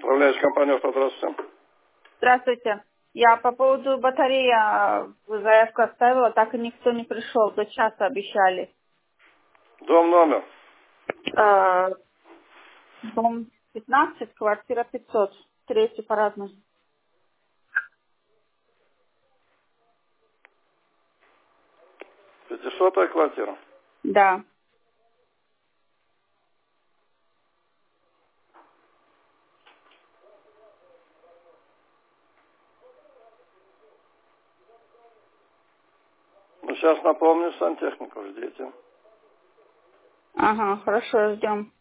Управляющая компания «Авто», здравствуйте. Здравствуйте. Я по поводу батареи заявку оставила, так и никто не пришел. До часа обещали. Дом номер. Дом 15, квартира 500. Третий парадный. 500-я квартира. Да. Ну, сейчас напомню сантехнику, ждите. Ага, хорошо, ждем.